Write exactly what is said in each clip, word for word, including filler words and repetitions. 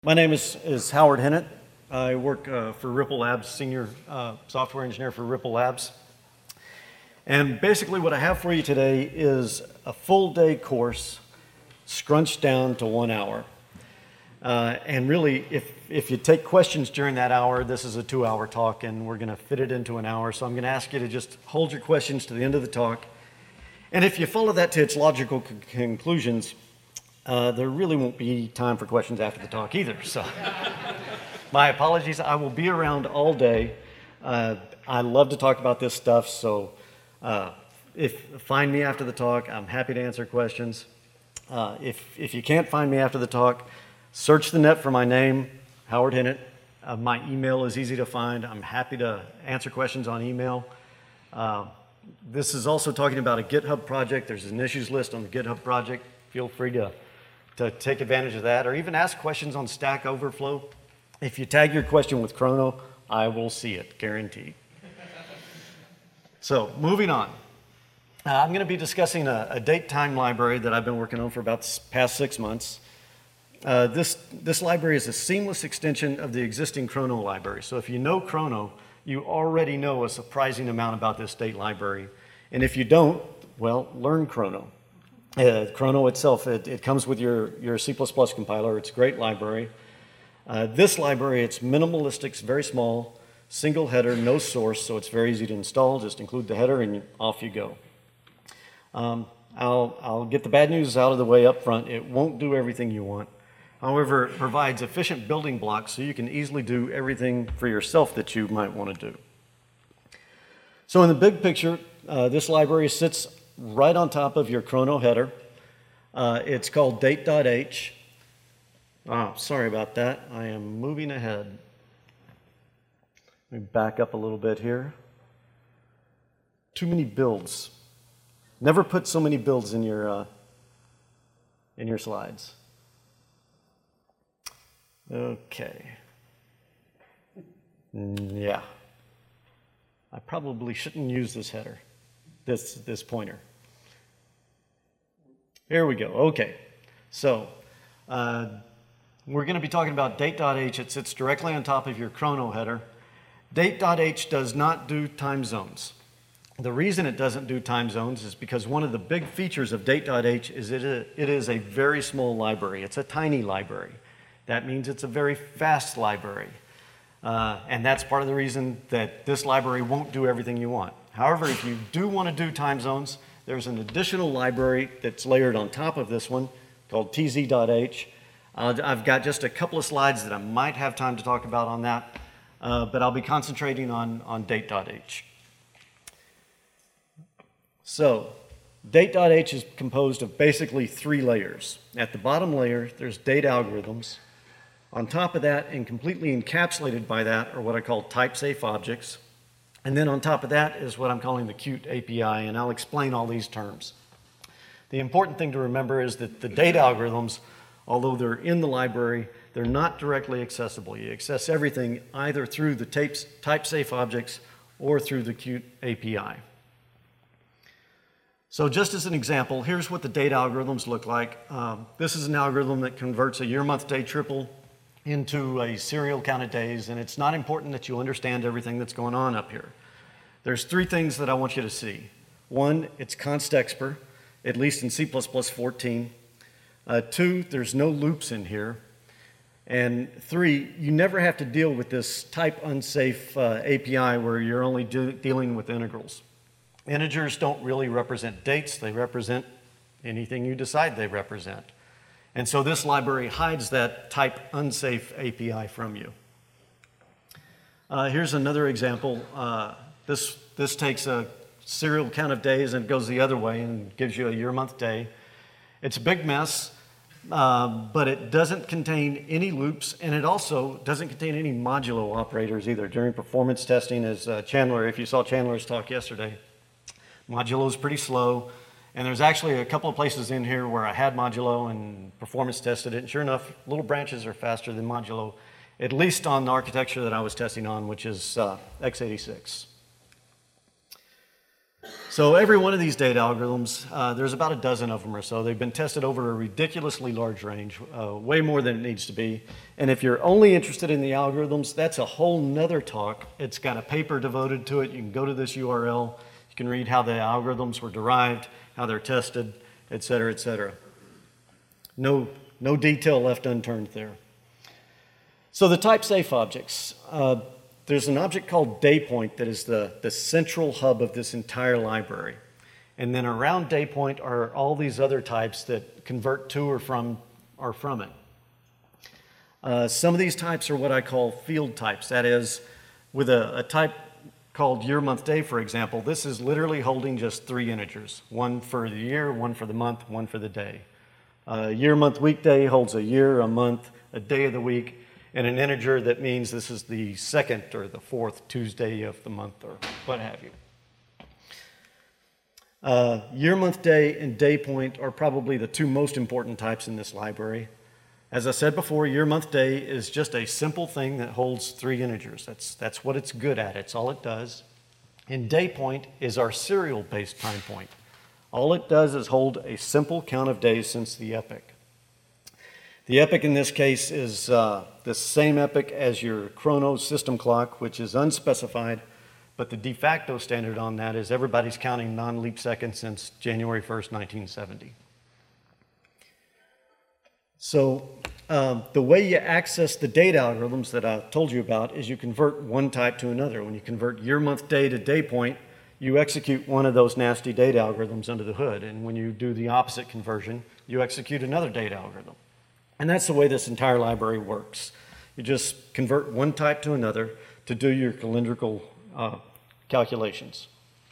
My name is, is Howard Hennett. I work uh, for Ripple Labs, senior uh, software engineer for Ripple Labs. And basically what I have for you today is a full day course scrunched down to one hour. Uh, and really, if, if you take questions during that hour, this is a two hour talk and we're gonna fit it into an hour. So I'm gonna ask you to just hold your questions to the end of the talk. And if you follow that to its logical c- conclusions, Uh, there really won't be time for questions after the talk either. So my apologies. I will be around all day. Uh, I love to talk about this stuff. So uh, if find me after the talk, I'm happy to answer questions. Uh, if, if you can't find me after the talk, search the net for my name, Howard Hennett. Uh, my email is easy to find. I'm happy to answer questions on email. Uh, this is also talking about a GitHub project. There's an issues list on the GitHub project. Feel free to to take advantage of that, or even ask questions on Stack Overflow. If you tag your question with Chrono, I will see it, guaranteed. So, moving on. Uh, I'm going to be discussing a, a date time library that I've been working on for about the past six months. Uh, this, this library is a seamless extension of the existing Chrono library. So if you know Chrono, you already know a surprising amount about this date library. And if you don't, well, learn Chrono. Uh, Chrono itself, it, it comes with your, your C plus plus compiler. It's a great library. Uh, this library, it's minimalistic, it's very small, single header, no source, so it's very easy to install. Just include the header and off you go. Um, I'll, I'll get the bad news out of the way up front. It won't do everything you want. However, it provides efficient building blocks so you can easily do everything for yourself that you might want to do. So in the big picture, uh, this library sits right on top of your Chrono header. Uh, it's called date.h. Oh, sorry about that. I am moving ahead. Let me back up a little bit here. Too many builds. Never put so many builds in your, uh, in your slides. Okay. Mm, yeah. I probably shouldn't use this header, this, this pointer. Here we go. Okay. So uh, we're going to be talking about date.h. It sits directly on top of your Chrono header. Date.h does not do time zones. The reason it doesn't do time zones is because one of the big features of date.h is it, it is a very small library. It's a tiny library. That means it's a very fast library. Uh, and that's part of the reason that this library won't do everything you want. However, if you do want to do time zones, there's an additional library that's layered on top of this one called tz.h. Uh, I've got just a couple of slides that I might have time to talk about on that, uh, but I'll be concentrating on, on date.h. So, date.h is composed of basically three layers. At the bottom layer, there's date algorithms. On top of that, and completely encapsulated by that, are what I call type-safe objects. And then on top of that is what I'm calling the Qt A P I, and I'll explain all these terms. The important thing to remember is that the date algorithms, although they're in the library, they're not directly accessible. You access everything either through the type-safe objects or through the Qt A P I. So just as an example, here's what the date algorithms look like. Um, this is an algorithm that converts a year, month, day triple into a serial count of days, and it's not important that you understand everything that's going on up here. There's three things that I want you to see. One, it's const expr, at least in C plus plus fourteen. Uh, two, there's no loops in here. And three, you never have to deal with this type unsafe uh, A P I where you're only do dealing with integrals. Integers don't really represent dates, they represent anything you decide they represent. And so this library hides that type unsafe A P I from you. Uh, here's another example. Uh, this, this takes a serial count of days and goes the other way and gives you a year, month, day. It's a big mess, uh, but it doesn't contain any loops, and it also doesn't contain any modulo operators either. During performance testing, as uh, Chandler, if you saw Chandler's talk yesterday, modulo is pretty slow. And there's actually a couple of places in here where I had modulo and performance tested it, and sure enough, little branches are faster than modulo, at least on the architecture that I was testing on, which is uh, x eighty-six. So every one of these data algorithms, uh, there's about a dozen of them or so. They've been tested over a ridiculously large range, uh, way more than it needs to be. And if you're only interested in the algorithms, that's a whole nother talk. It's got a paper devoted to it. You can go to this U R L. You can read how the algorithms were derived, how they're tested, et cetera, et cetera. No, no detail left unturned there. So the type-safe objects. Uh, There's an object called DayPoint that is the, the central hub of this entire library. And then around DayPoint are all these other types that convert to or from, or from it. Uh, some of these types are what I call field types. That is, with a, a type called year, month, day, for example, this is literally holding just three integers. One for the year, one for the month, one for the day. Uh, year, month, weekday holds a year, a month, a day of the week, and an integer that means this is the second or the fourth Tuesday of the month or what have you. Uh, year, month, day, and day point are probably the two most important types in this library. As I said before, year, month, day is just a simple thing that holds three integers. That's, that's what it's good at. It's all it does. And day point is our serial-based time point. All it does is hold a simple count of days since the epoch. The epoch in this case is uh, the same epoch as your Chronos system clock, which is unspecified, but the de facto standard on that is everybody's counting non-leap seconds since January first, nineteen seventy. So um, the way you access the data algorithms that I told you about is you convert one type to another. When you convert year, month, day to day point, you execute one of those nasty data algorithms under the hood. And when you do the opposite conversion, you execute another data algorithm. And that's the way this entire library works. You just convert one type to another to do your calendrical uh, calculations.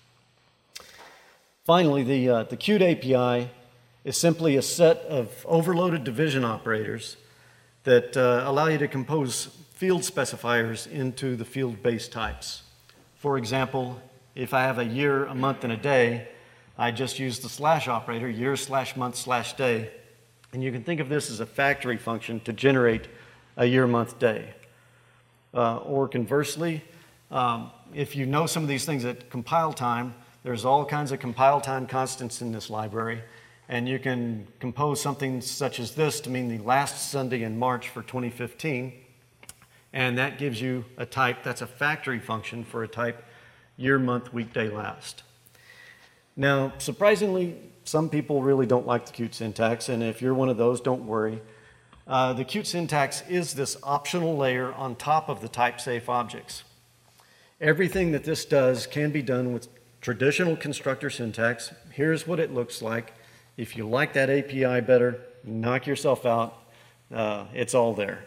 Finally, the, uh, the Qt A P I is simply a set of overloaded division operators that uh, allow you to compose field specifiers into the field-based types. For example, if I have a year, a month, and a day, I just use the slash operator, year slash month slash day, and you can think of this as a factory function to generate a year, month, day. Uh, or conversely, um, if you know some of these things at compile time, there's all kinds of compile time constants in this library, and you can compose something such as this to mean the last Sunday in March for twenty fifteen, and that gives you a type that's a factory function for a type year, month, weekday, last. Now, surprisingly, some people really don't like the Qt syntax, and if you're one of those, don't worry. Uh, the Qt syntax is this optional layer on top of the type-safe objects. Everything that this does can be done with traditional constructor syntax. Here's what it looks like. If you like that A P I better, knock yourself out. Uh, it's all there.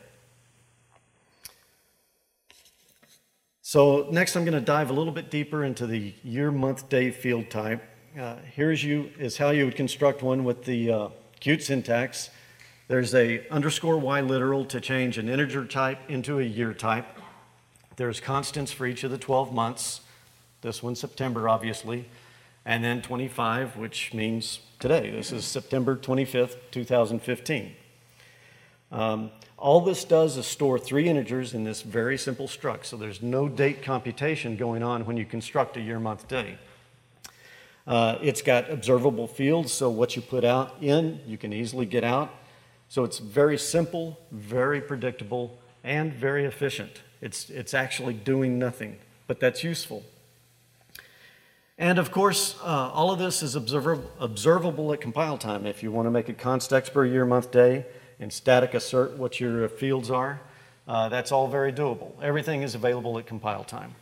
So next I'm going to dive a little bit deeper into the year, month, day field type. Uh, here's you is how you would construct one with the uh, Qt syntax. There's a underscore y literal to change an integer type into a year type. There's constants for each of the twelve months. This one's September, obviously. And then twenty-five, which means today. This is September twenty-fifth, two thousand fifteen. Um, all this does is store three integers in this very simple struct. So there's no date computation going on when you construct a year, month, day. Uh, it's got observable fields, so what you put out in, you can easily get out. So it's very simple, very predictable, and very efficient. It's, it's actually doing nothing, but that's useful. And of course, uh, all of this is observ observable at compile time. If you want to make a const expr year, month, day, and static assert what your fields are, uh, that's all very doable. Everything is available at compile time.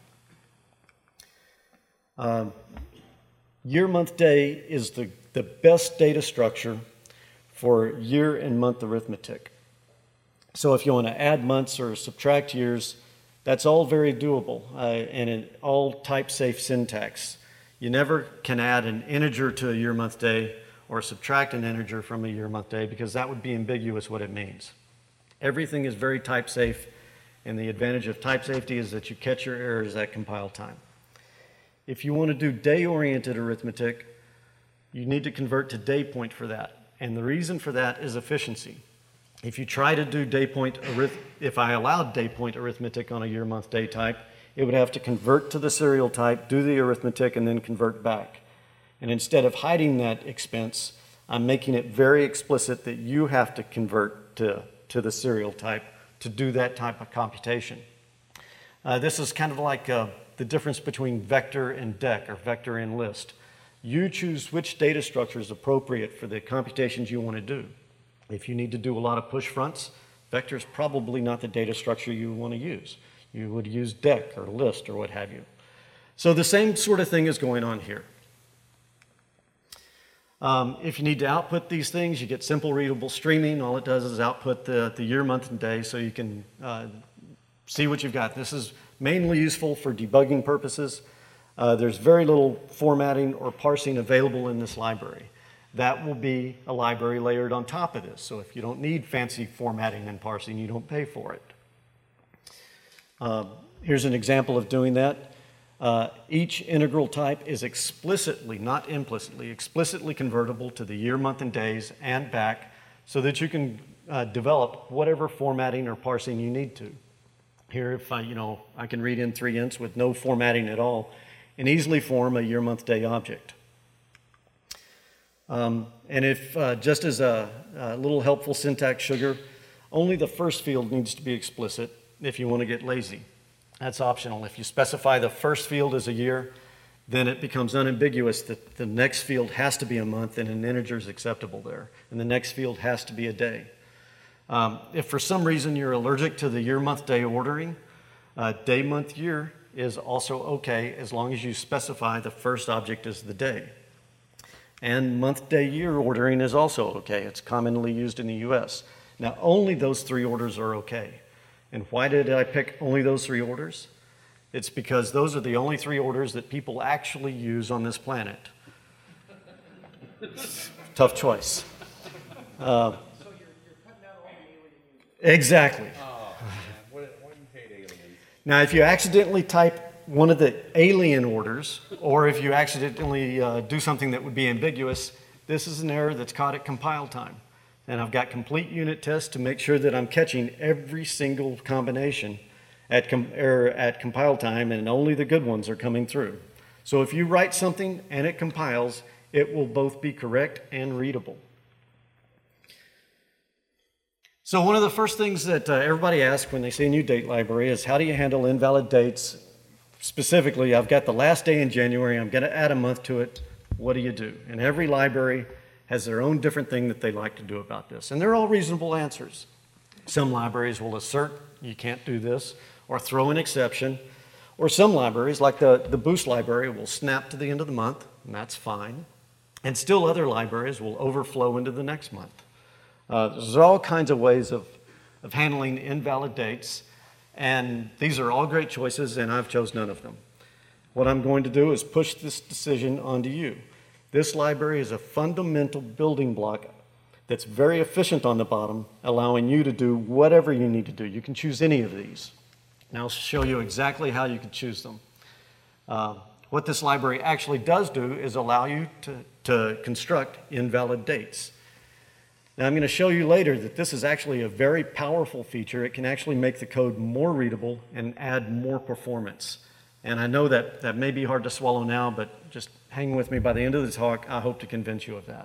Um, Year, month, day is the, the best data structure for year and month arithmetic. So if you want to add months or subtract years, that's all very doable uh, and in all type-safe syntax. You never can add an integer to a year, month, day or subtract an integer from a year, month, day because that would be ambiguous what it means. Everything is very type-safe, and the advantage of type safety is that you catch your errors at compile time. If you want to do day-oriented arithmetic, you need to convert to day point for that. And the reason for that is efficiency. If you try to do day point arith if I allowed day point arithmetic on a year, month, day type, it would have to convert to the serial type, do the arithmetic, and then convert back. And instead of hiding that expense, I'm making it very explicit that you have to convert to, to the serial type to do that type of computation. Uh, this is kind of like uh, the difference between vector and dec, or vector and list. You choose which data structure is appropriate for the computations you want to do. If you need to do a lot of push fronts, vector is probably not the data structure you want to use. You would use dec or list or what have you. So the same sort of thing is going on here. Um, if you need to output these things, you get simple readable streaming. All it does is output the, the year, month, and day so you can uh, see what you've got. This is mainly useful for debugging purposes. Uh, there's very little formatting or parsing available in this library. That will be a library layered on top of this. So if you don't need fancy formatting and parsing, you don't pay for it. Uh, here's an example of doing that. Uh, each integral type is explicitly, not implicitly, explicitly convertible to the year, month, and days and back so that you can uh, develop whatever formatting or parsing you need to. Here, if I, you know, I can read in three ints with no formatting at all and easily form a year, month, day object. Um, and if, uh, just as a, a little helpful syntax sugar, only the first field needs to be explicit if you want to get lazy. That's optional. If you specify the first field as a year, then it becomes unambiguous that the next field has to be a month and an integer is acceptable there. And the next field has to be a day. Um, if for some reason you're allergic to the year, month, day ordering, uh, day, month, year is also okay as long as you specify the first object as the day. And month, day, year ordering is also okay. It's commonly used in the U S. Now, only those three orders are okay. And why did I pick only those three orders? It's because those are the only three orders that people actually use on this planet. Tough choice. Uh, so you're, you're cutting out all the alien users. Exactly. Oh, what, what you paid aliens? Now, if you accidentally type one of the alien orders, or if you accidentally uh, do something that would be ambiguous, this is an error that's caught at compile time. And I've got complete unit tests to make sure that I'm catching every single combination at, com er, at compile time, and only the good ones are coming through. So if you write something and it compiles, it will both be correct and readable. So one of the first things that uh, everybody asks when they see a new date library is, how do you handle invalid dates? Specifically, I've got the last day in January, I'm going to add a month to it. What do you do? And every library has their own different thing that they like to do about this. And they're all reasonable answers. Some libraries will assert you can't do this, or throw an exception. Or some libraries, like the, the Boost library, will snap to the end of the month, and that's fine. And still other libraries will overflow into the next month. Uh, there's all kinds of ways of, of handling invalid dates. And these are all great choices, and I've chosen none of them. What I'm going to do is push this decision onto you. This library is a fundamental building block that's very efficient on the bottom, allowing you to do whatever you need to do. You can choose any of these. And I'll show you exactly how you can choose them. Uh, what this library actually does do is allow you to, to construct invalid dates. Now, I'm going to show you later that this is actually a very powerful feature. It can actually make the code more readable and add more performance. And I know that that may be hard to swallow now, but just hang with me. By the end of the talk, I hope to convince you of that.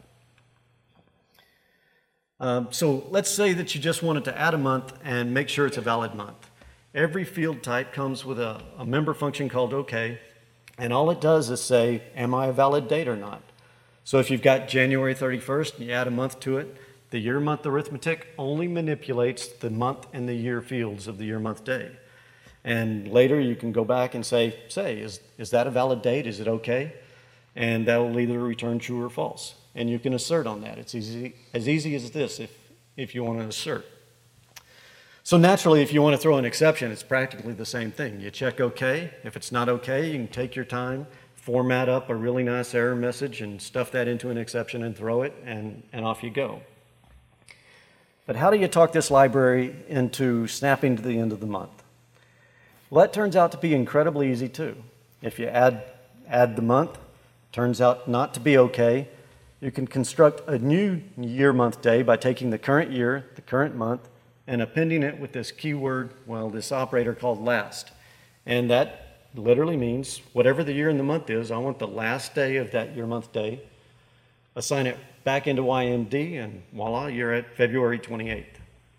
Um, so let's say that you just wanted to add a month and make sure it's a valid month. Every field type comes with a, a member function called OK, and all it does is say, am I a valid date or not? So if you've got January thirty-first and you add a month to it, the year, month arithmetic only manipulates the month and the year fields of the year, month, day. And later you can go back and say, say, is, is that a valid date? Is it okay? And that will either return true or false. And you can assert on that. It's easy, as easy as this if, if you want to assert. So naturally, if you want to throw an exception, it's practically the same thing. You check okay. If it's not okay, you can take your time, format up a really nice error message and stuff that into an exception and throw it, and, and off you go. But how do you talk this library into snapping to the end of the month? Well, that turns out to be incredibly easy too. If you add, add the month, turns out not to be okay, you can construct a new year, month, day by taking the current year, the current month, and appending it with this keyword, well, this operator called last. And that literally means whatever the year and the month is, I want the last day of that year, month, day, assign it back into Y M D, and voila, you're at February twenty-eighth.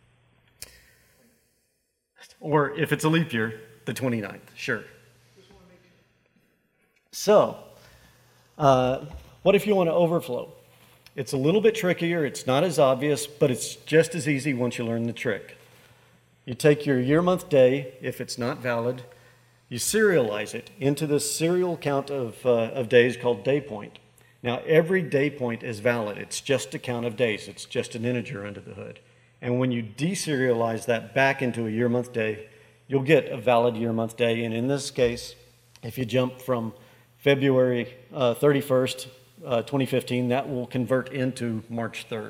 Or if it's a leap year, the twenty-ninth, sure. So, uh, what if you want to overflow? It's a little bit trickier, it's not as obvious, but it's just as easy once you learn the trick. You take your year, month, day, if it's not valid, you serialize it into this serial count of, uh, of days called day point. Now, every day point is valid. It's just a count of days. It's just an integer under the hood. And when you deserialize that back into a year, month, day, you'll get a valid year, month, day. And in this case, if you jump from February uh, thirty-first, uh, twenty fifteen, that will convert into March third.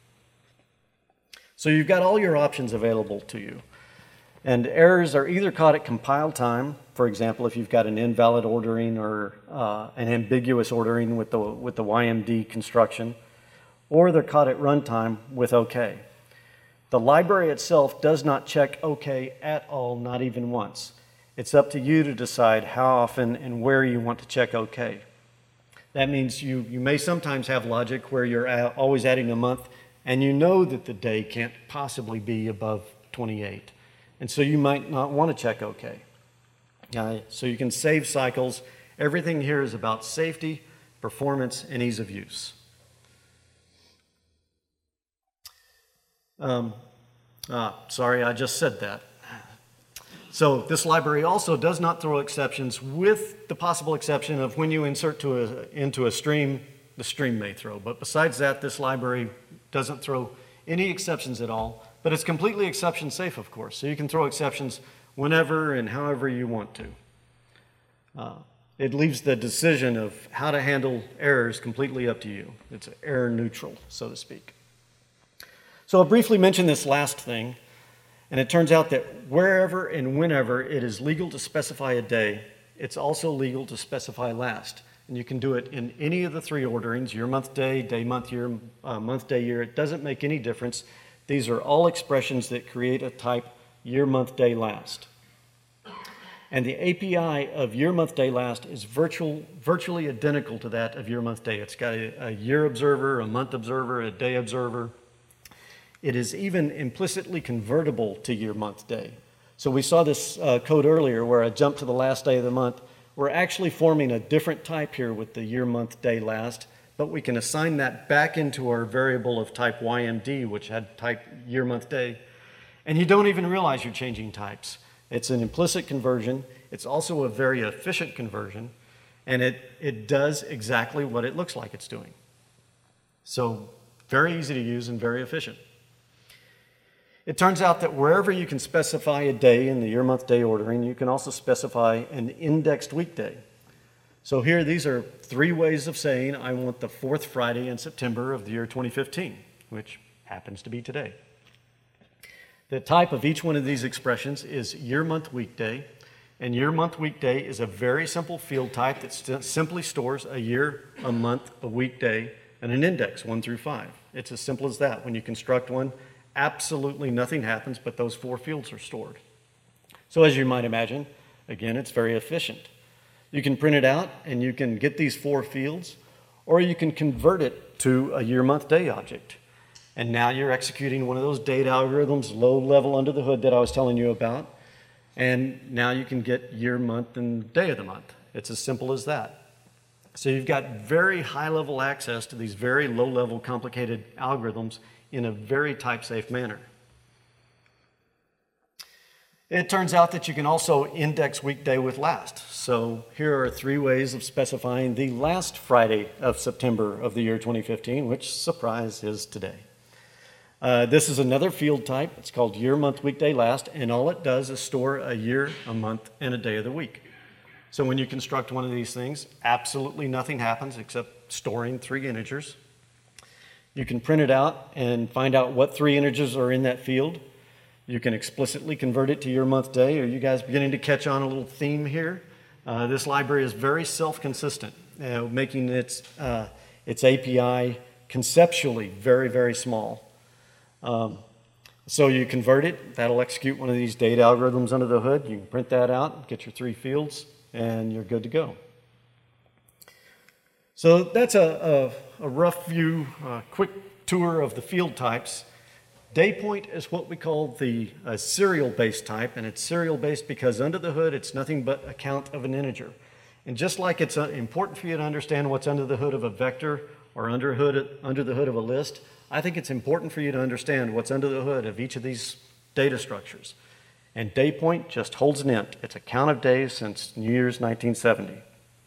So you've got all your options available to you. And errors are either caught at compile time, for example, if you've got an invalid ordering or uh, an ambiguous ordering with the, with the Y M D construction, or they're caught at runtime with OK. The library itself does not check OK at all, not even once. It's up to you to decide how often and where you want to check OK. That means you, you may sometimes have logic where you're always adding a month, and you know that the day can't possibly be above twenty-eight. And so you might not want to check OK. Uh, so you can save cycles. Everything here is about safety, performance, and ease of use. Um, ah, sorry, I just said that. So this library also does not throw exceptions, with the possible exception of when you insert to a, into a stream, the stream may throw. But besides that, this library doesn't throw any exceptions at all. But it's completely exception safe, of course. So you can throw exceptions whenever and however you want to. Uh, it leaves the decision of how to handle errors completely up to you. It's error neutral, so to speak. So I'll briefly mention this last thing. And it turns out that wherever and whenever it is legal to specify a day, it's also legal to specify last. And you can do it in any of the three orderings, year, month, day, day, month, year, uh, month, day, year. It doesn't make any difference. These are all expressions that create a type year, month, day, last. And the A P I of year, month, day, last is virtual, virtually identical to that of year, month, day. It's got a, a year observer, a month observer, a day observer. It is even implicitly convertible to year, month, day. So we saw this uh, code earlier where I jumped to the last day of the month. We're actually forming a different type here with the year, month, day, last, but we can assign that back into our variable of type Y M D, which had type year, month, day. And you don't even realize you're changing types. It's an implicit conversion. It's also a very efficient conversion, and it, it does exactly what it looks like it's doing. So very easy to use and very efficient. It turns out that wherever you can specify a day in the year, month, day ordering, you can also specify an indexed weekday. So here, these are three ways of saying I want the fourth Friday in September of the year twenty fifteen, which happens to be today. The type of each one of these expressions is year, month, weekday. And year, month, weekday is a very simple field type that st- simply stores a year, a month, a weekday, and an index, one through five. It's as simple as that. When you construct one, absolutely nothing happens, but those four fields are stored. So as you might imagine, again, it's very efficient. You can print it out and you can get these four fields, or you can convert it to a year, month, day object. And now you're executing one of those data algorithms, low level under the hood that I was telling you about. And now you can get year, month, and day of the month. It's as simple as that. So you've got very high level access to these very low level complicated algorithms in a very type-safe manner. It turns out that you can also index weekday with last. So here are three ways of specifying the last Friday of September of the year twenty fifteen, which, surprise, is today. Uh, this is another field type. It's called year, month, weekday, last, and all it does is store a year, a month, and a day of the week. So when you construct one of these things, absolutely nothing happens except storing three integers. You can print it out and find out what three integers are in that field. You can explicitly convert it to year, month, day. Are you guys beginning to catch on a little theme here? Uh, this library is very self-consistent, uh, making its, uh, its A P I conceptually very, very small. Um, So you convert it, that'll execute one of these date algorithms under the hood. You can print that out, get your three fields, and you're good to go. So that's a, a, a rough view, a quick tour of the field types. Daypoint is what we call the uh, serial-based type, and it's serial-based because under the hood it's nothing but a count of an integer. And just like it's uh, important for you to understand what's under the hood of a vector or under, hood, under the hood of a list, I think it's important for you to understand what's under the hood of each of these data structures. And Daypoint just holds an int. It's a count of days since New Year's nineteen seventy.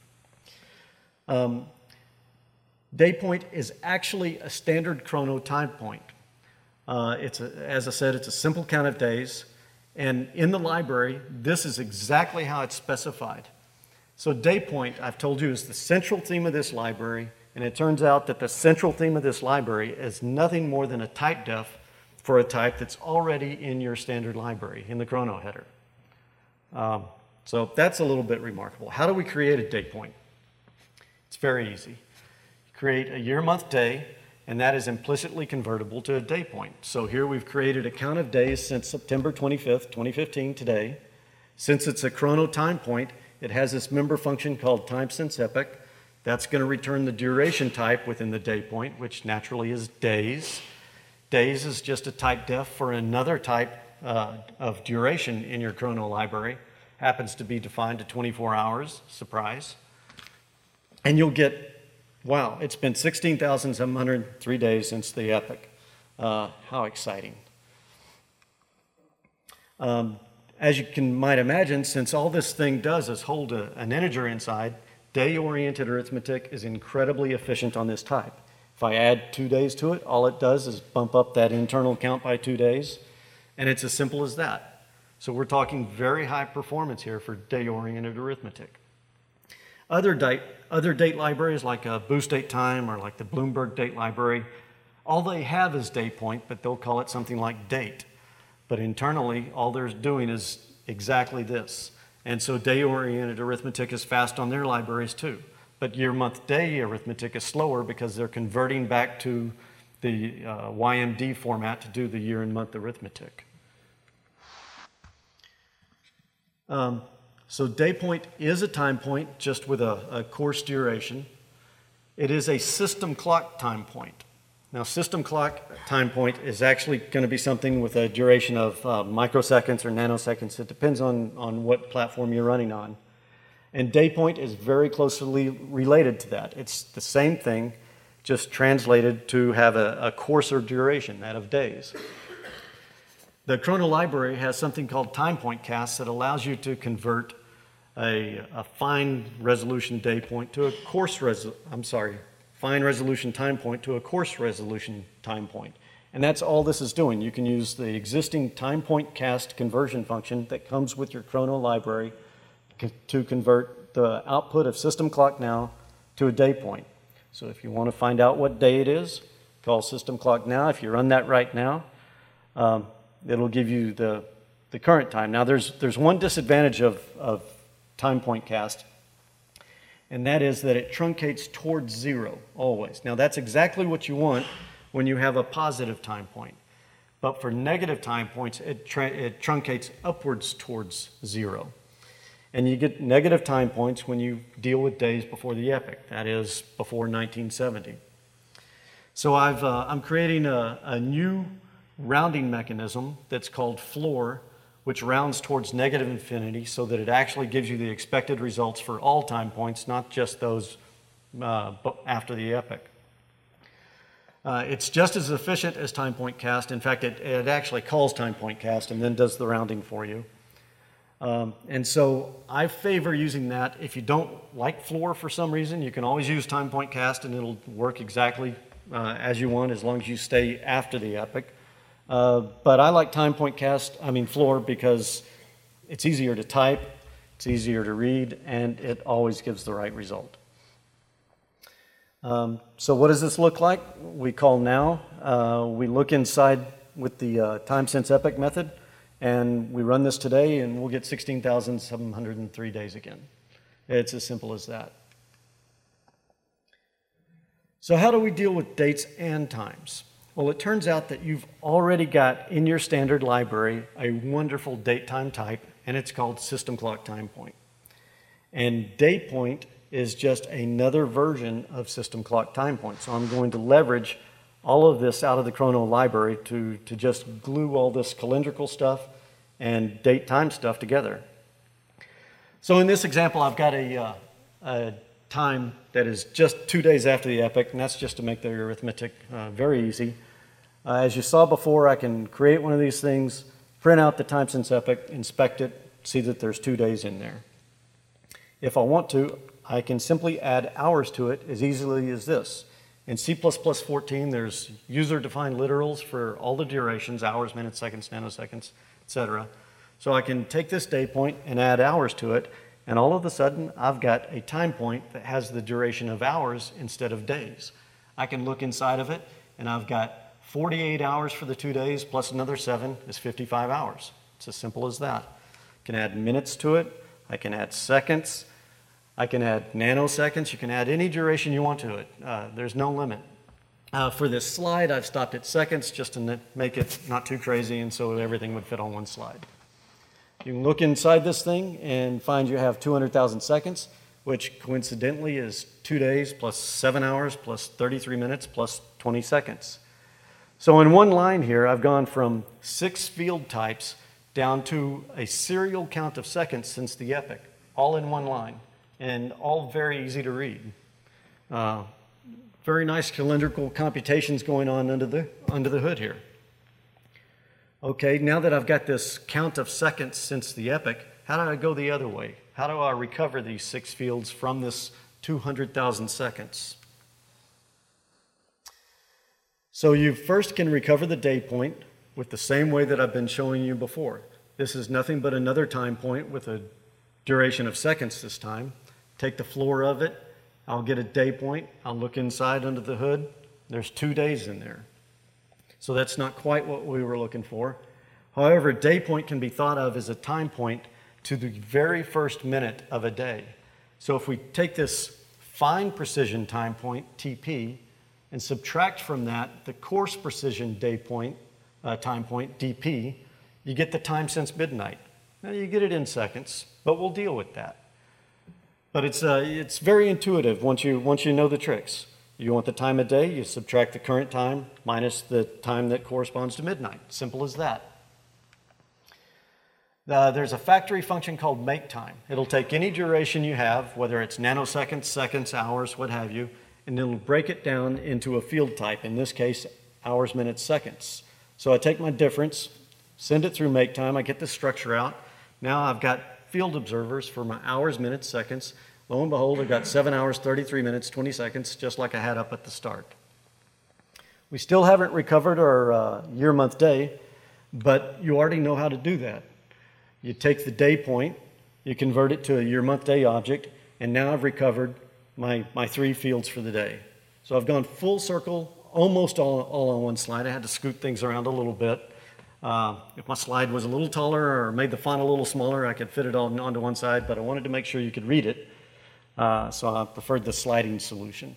Um, Daypoint is actually a standard chrono time point. Uh, it's a, as I said, it's a simple count of days. And in the library, this is exactly how it's specified. So Daypoint, I've told you, is the central theme of this library. And it turns out that the central theme of this library is nothing more than a type def for a type that's already in your standard library, in the chrono header. Um, so that's a little bit remarkable. How do we create a Daypoint? It's very easy. You create a year, month, day, and that is implicitly convertible to a Daypoint. So here we've created a count of days since September twenty-fifth, twenty fifteen, today. Since it's a chrono time point, it has this member function called time since epoch. That's going to return the duration type within the Daypoint, which naturally is days. Days is just a type def for another type uh, of duration in your chrono library. Happens to be defined to twenty-four hours, surprise. And you'll get, wow, it's been sixteen thousand seven hundred three days since the epoch. Uh, how exciting. Um, as you can might imagine, since all this thing does is hold a, an integer inside, day-oriented arithmetic is incredibly efficient on this type. If I add two days to it, all it does is bump up that internal count by two days, and it's as simple as that. So we're talking very high performance here for day-oriented arithmetic. Other date, other date libraries like uh, Boost Date Time or like the Bloomberg Date Library, all they have is Daypoint, but they'll call it something like date. But internally, all they're doing is exactly this. And so day-oriented arithmetic is fast on their libraries too. But year, month, day arithmetic is slower because they're converting back to the uh, Y M D format to do the year and month arithmetic. Um, so Daypoint is a time point just with a, a course duration. It is a system clock time point. Now, system clock time point is actually going to be something with a duration of uh, microseconds or nanoseconds. It depends on, on what platform you're running on. And Daypoint is very closely related to that. It's the same thing, just translated to have a, a coarser duration, that of days. The Chrono Library has something called time point cast that allows you to convert a, a fine resolution day point to a coarse res I'm sorry, fine resolution time point to a coarse resolution time point. And that's all this is doing. You can use the existing time point cast conversion function that comes with your Chrono library to convert the output of system clock now to a day point. So if you want to find out what day it is, call system clock now. If you run that right now, um, it'll give you the, the current time. Now there's, there's one disadvantage of, of time point cast, and that is that it truncates towards zero always. Now that's exactly what you want when you have a positive time point. But for negative time points, it, it truncates upwards towards zero. And you get negative time points when you deal with days before the epoch, that is before nineteen seventy. So I've, uh, I'm creating a, a new rounding mechanism that's called floor, which rounds towards negative infinity so that it actually gives you the expected results for all time points, not just those uh, after the epoch. Uh, it's just as efficient as time point cast. In fact, it, it actually calls time point cast and then does the rounding for you. Um, and so I favor using that. If you don't like floor for some reason, you can always use time point cast and it'll work exactly uh, as you want as long as you stay after the epoch. Uh, but I like time point cast, I mean floor, because it's easier to type, it's easier to read, and it always gives the right result. Um, so what does this look like? We call now. Uh, we look inside with the uh, time since epoch method. And we run this today, and we'll get sixteen thousand seven hundred three days again. It's as simple as that. So how do we deal with dates and times? Well, it turns out that you've already got in your standard library a wonderful date-time type, and it's called system clock time point. And day point is just another version of system clock time point. So I'm going to leverage all of this out of the Chrono library to, to just glue all this calendrical stuff and date time stuff together. So in this example, I've got a, uh, a time that is just two days after the epoch, and that's just to make the arithmetic uh, very easy. Uh, as you saw before, I can create one of these things, print out the time since epoch, inspect it, see that there's two days in there. If I want to, I can simply add hours to it as easily as this. In C plus plus fourteen, there's user-defined literals for all the durations, hours, minutes, seconds, nanoseconds, et cetera. So I can take this day point and add hours to it, and all of a sudden, I've got a time point that has the duration of hours instead of days. I can look inside of it, and I've got forty-eight hours for the two days, plus another seven is fifty-five hours. It's as simple as that. I can add minutes to it. I can add seconds. I can add nanoseconds. You can add any duration you want to it. Uh, there's no limit. Uh, for this slide, I've stopped at seconds just to make it not too crazy, and so everything would fit on one slide. You can look inside this thing and find you have two hundred thousand seconds, which coincidentally is two days plus seven hours plus thirty-three minutes plus twenty seconds. So in one line here, I've gone from six field types down to a serial count of seconds since the epoch, all in one line, and all very easy to read. Uh, very nice calendrical computations going on under the, under the hood here. Okay, now that I've got this count of seconds since the epoch, how do I go the other way? How do I recover these six fields from this two hundred thousand seconds? So you first can recover the day point with the same way that I've been showing you before. This is nothing but another time point with a duration of seconds this time. Take the floor of it, I'll get a day point, I'll look inside under the hood, there's two days in there. So that's not quite what we were looking for. However, a day point can be thought of as a time point to the very first minute of a day. So if we take this fine precision time point, T P, and subtract from that the coarse precision day point, uh, time point, D P, you get the time since midnight. Now you get it in seconds, but we'll deal with that. But it's, uh, it's very intuitive once you, once you know the tricks. You want the time of day, you subtract the current time minus the time that corresponds to midnight. Simple as that. Uh, there's a factory function called make time. It'll take any duration you have, whether it's nanoseconds, seconds, hours, what have you, and it'll break it down into a field type, in this case, hours, minutes, seconds. So I take my difference, send it through make time, I get the structure out. Now I've got field observers for my hours, minutes, seconds. Lo and behold, I've got seven hours, thirty-three minutes, twenty seconds, just like I had up at the start. We still haven't recovered our uh, year, month, day, but you already know how to do that. You take the day point, you convert it to a year, month, day object, and now I've recovered my, my three fields for the day. So I've gone full circle, almost all, all on one slide. I had to scoot things around a little bit. Uh, if my slide was a little taller or made the font a little smaller, I could fit it all onto one side, but I wanted to make sure you could read it. Uh, so I preferred the sliding solution.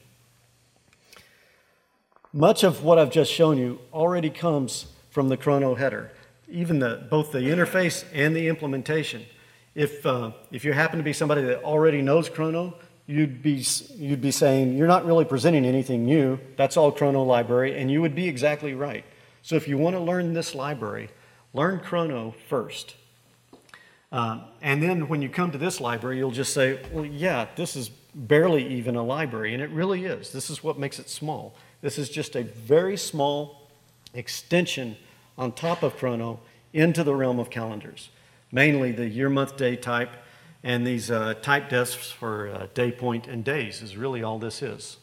Much of what I've just shown you already comes from the Chrono header, even the, both the interface and the implementation. If, uh, if you happen to be somebody that already knows Chrono, you'd be, you'd be saying, you're not really presenting anything new, that's all Chrono library, and you would be exactly right. So if you want to learn this library, learn Chrono first. Uh, and then when you come to this library, you'll just say, well, yeah, this is barely even a library, and it really is. This is what makes it small. This is just a very small extension on top of Chrono into the realm of calendars, mainly the year, month, day type, and these uh, type defs for uh, day point and days is really all this is.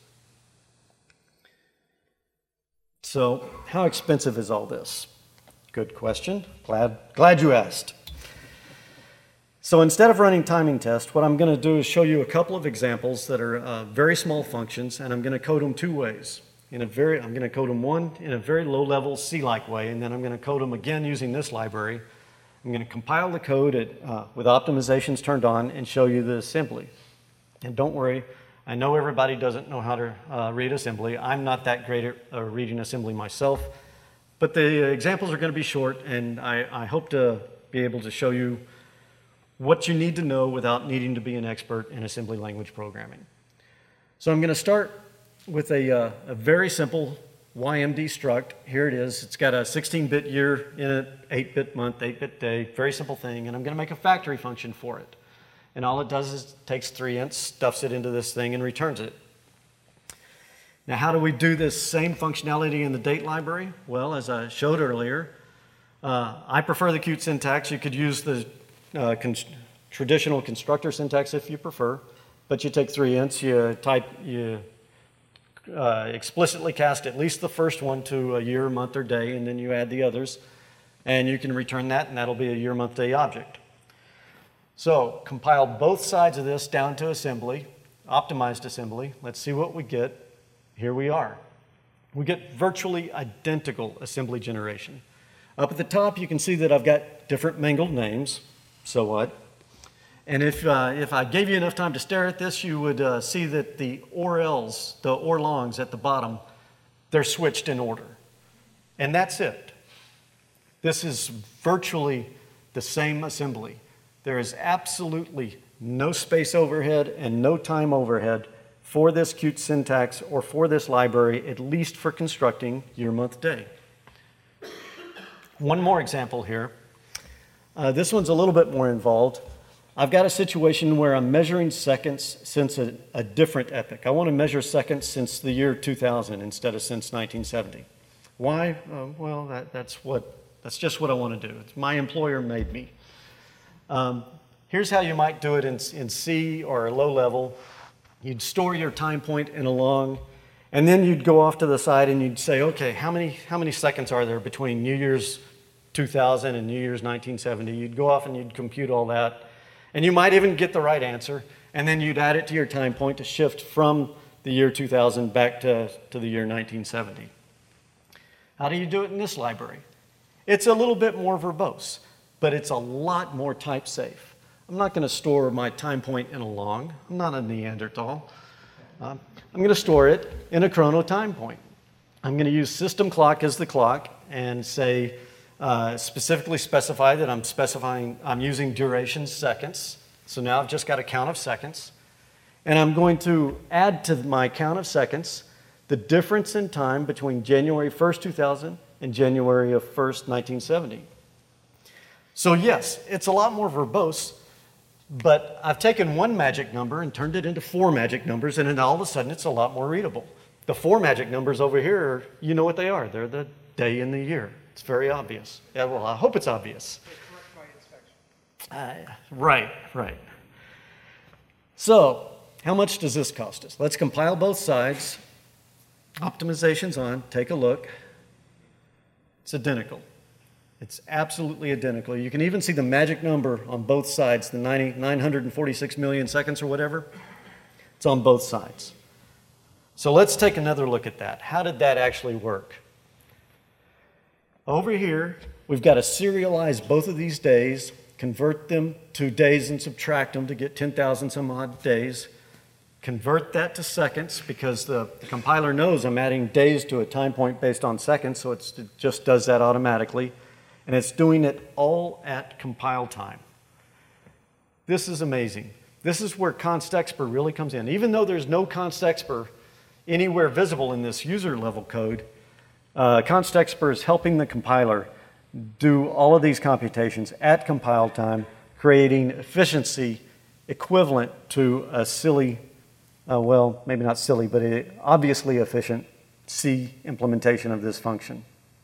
So how expensive is all this? Good question. Glad, glad you asked. So instead of running timing tests, what I'm going to do is show you a couple of examples that are uh, very small functions, and I'm going to code them two ways. In a very, I'm going to code them one in a very low-level C-like way, and then I'm going to code them again using this library. I'm going to compile the code at, uh, with optimizations turned on and show you the assembly. And don't worry, I know everybody doesn't know how to uh, read assembly. I'm not that great at uh, reading assembly myself, but the examples are going to be short, and I, I hope to be able to show you what you need to know without needing to be an expert in assembly language programming. So I'm going to start with a, uh, a very simple Y M D struct. Here it is. It's got a sixteen bit year in it, eight bit month, eight bit day, very simple thing, and I'm going to make a factory function for it. And all it does is takes three ints, stuffs it into this thing, and returns it. Now, how do we do this same functionality in the date library? Well, as I showed earlier, uh, I prefer the Qt syntax. You could use the uh, con traditional constructor syntax if you prefer, but you take three ints, you type, you uh, explicitly cast at least the first one to a year, month, or day, and then you add the others, and you can return that, and that'll be a year, month, day object. So compile both sides of this down to assembly, optimized assembly. Let's see what we get. Here we are. We get virtually identical assembly generation. Up at the top, you can see that I've got different mangled names. So what? And if, uh, if I gave you enough time to stare at this, you would uh, see that the orls, the or longs at the bottom, they're switched in order. And that's it. This is virtually the same assembly. There is absolutely no space overhead and no time overhead for this Qt syntax or for this library, at least for constructing year, month, day. One more example here. Uh, this one's a little bit more involved. I've got a situation where I'm measuring seconds since a, a different epoch. I want to measure seconds since the year two thousand instead of since nineteen seventy. Why? Uh, well, that, that's, what, that's just what I want to do. It's my employer made me. Um, here's how you might do it in, in C or low level. You'd store your time point in a long, and then you'd go off to the side and you'd say, okay, how many, how many seconds are there between New Year's two thousand and New Year's nineteen seventy? You'd go off and you'd compute all that, and you might even get the right answer, and then you'd add it to your time point to shift from the year two thousand back to, to the year nineteen seventy. How do you do it in this library? It's a little bit more verbose, but it's a lot more type safe. I'm not going to store my time point in a long. I'm not a Neanderthal. Um, I'm going to store it in a chrono time point. I'm going to use system clock as the clock and say, uh, specifically specify that I'm specifying, I'm using duration seconds. So now I've just got a count of seconds. And I'm going to add to my count of seconds the difference in time between January first, two thousand and January first, nineteen seventy. So yes, it's a lot more verbose, but I've taken one magic number and turned it into four magic numbers, and then all of a sudden it's a lot more readable. The four magic numbers over here, you know what they are. They're the day and the year. It's very obvious. Yeah, well, I hope it's obvious. Uh, right, right. So how much does this cost us? Let's compile both sides. Optimization's on. Take a look. It's identical. It's absolutely identical. You can even see the magic number on both sides, the nine hundred forty-six million seconds or whatever. It's on both sides. So let's take another look at that. How did that actually work? Over here, we've got to serialize both of these days, convert them to days and subtract them to get ten thousand some odd days. Convert that to seconds because the, the compiler knows I'm adding days to a time point based on seconds, so it's, it just does that automatically. And it's doing it all at compile time. This is amazing. This is where constexpr really comes in. Even though there's no constexpr anywhere visible in this user level code, uh, constexpr is helping the compiler do all of these computations at compile time, creating efficiency equivalent to a silly, uh, well, maybe not silly, but a obviously efficient C implementation of this function.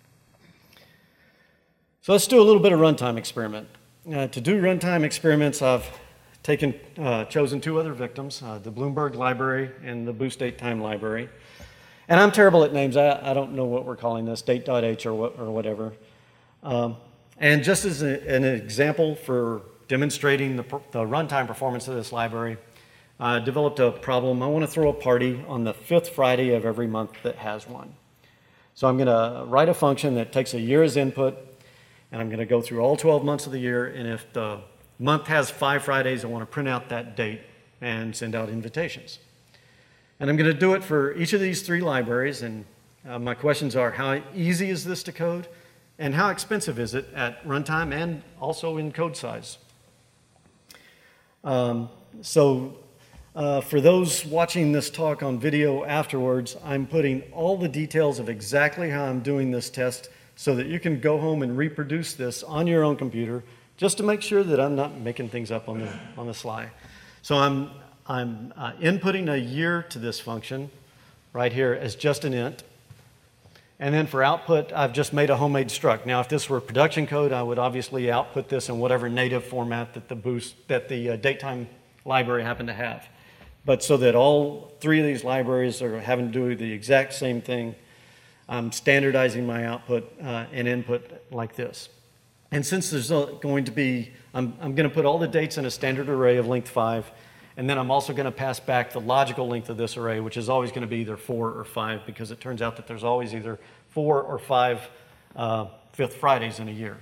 So let's do a little bit of runtime experiment. Uh, to do runtime experiments, I've taken, uh, chosen two other victims, uh, the Bloomberg library and the Boost Date Time library. And I'm terrible at names. I, I don't know what we're calling this, date.h or, what, or whatever. Um, and just as a, an example for demonstrating the, the runtime performance of this library, I developed a problem. I want to throw a party on the fifth Friday of every month that has one. So I'm going to write a function that takes a year as input, and I'm going to go through all twelve months of the year, and if the month has five Fridays, I want to print out that date and send out invitations. And I'm going to do it for each of these three libraries. And uh, my questions are, how easy is this to code? And how expensive is it at runtime and also in code size? Um, so uh, for those watching this talk on video afterwards, I'm putting all the details of exactly how I'm doing this test so that you can go home and reproduce this on your own computer just to make sure that I'm not making things up on the, on the sly. So I'm, I'm uh, inputting a year to this function right here as just an int. And then for output, I've just made a homemade struct. Now, if this were production code, I would obviously output this in whatever native format that the boost, that the uh, datetime library happened to have. But so that all three of these libraries are having to do the exact same thing, I'm standardizing my output uh, and input like this. And since there's going to be, I'm, I'm going to put all the dates in a standard array of length five, and then I'm also going to pass back the logical length of this array, which is always going to be either four or five, because it turns out that there's always either four or five uh, Fifth Fridays in a year.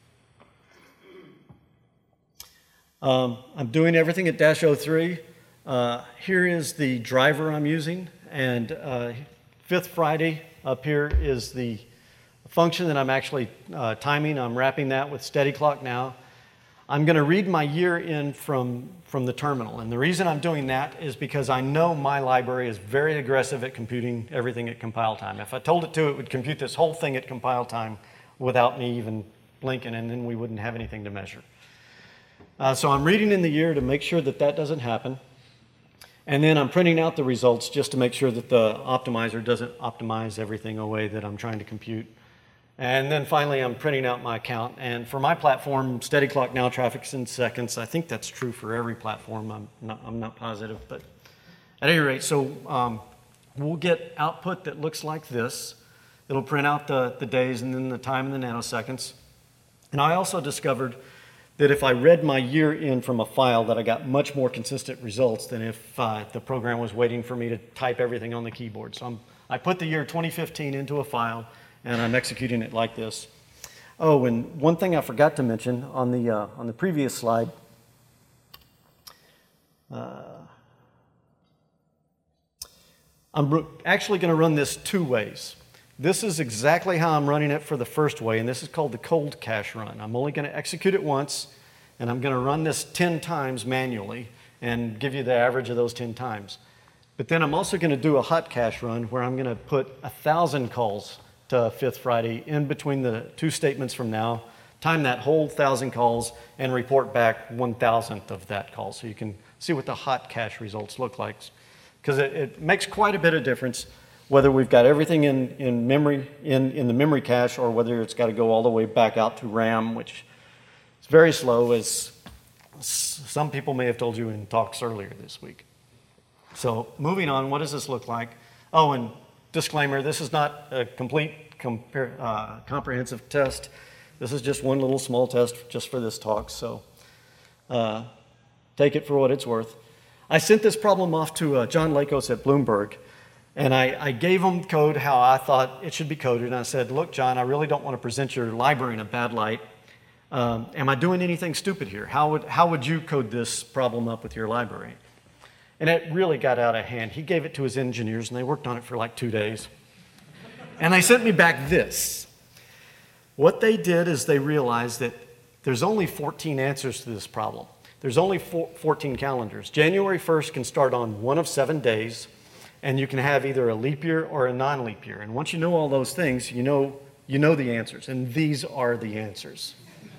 Um, I'm doing everything at dash oh three. Uh, here is the driver I'm using, and uh, Fifth Friday up here is the function that I'm actually uh, timing. I'm wrapping that with steady clock now. I'm going to read my year in from, from the terminal. And the reason I'm doing that is because I know my library is very aggressive at computing everything at compile time. If I told it to, it would compute this whole thing at compile time without me even blinking, and then we wouldn't have anything to measure. Uh, so I'm reading in the year to make sure that that doesn't happen. And then I'm printing out the results just to make sure that the optimizer doesn't optimize everything away that I'm trying to compute. And then finally, I'm printing out my count. And for my platform, steady clock now traffic's in seconds. I think that's true for every platform. I'm not, I'm not positive. But at any rate, so um, we'll get output that looks like this. It'll print out the, the days and then the time and the nanoseconds. And I also discovered that if I read my year in from a file, that I got much more consistent results than if uh, the program was waiting for me to type everything on the keyboard. So I'm, I put the year twenty fifteen into a file, and I'm executing it like this. Oh, and one thing I forgot to mention on the, uh, on the previous slide, uh, I'm actually going to run this two ways. This is exactly how I'm running it for the first way, and this is called the cold cache run. I'm only going to execute it once, and I'm going to run this ten times manually and give you the average of those ten times. But then I'm also going to do a hot cache run where I'm going to put one thousand calls to Fifth Friday in between the two statements from now, time that whole one thousand calls, and report back one thousandth of that call so you can see what the hot cache results look like. Because it, it makes quite a bit of difference whether we've got everything in, in memory, in, in the memory cache, or whether it's got to go all the way back out to RAM, which is very slow, as some people may have told you in talks earlier this week. So moving on, what does this look like? Oh, and disclaimer, this is not a complete compare, uh, comprehensive test. This is just one little small test just for this talk, so uh, take it for what it's worth. I sent this problem off to uh, John Lakos at Bloomberg, and I, I gave him code how I thought it should be coded, and I said, look, John, I really don't want to present your library in a bad light. Um, am I doing anything stupid here? How would, how would you code this problem up with your library? And it really got out of hand. He gave it to his engineers, and they worked on it for like two days. And they sent me back this. What they did is they realized that there's only fourteen answers to this problem. There's only fourteen calendars. January first can start on one of seven days, and you can have either a leap year or a non-leap year. And once you know all those things, you know, you know the answers, and these are the answers.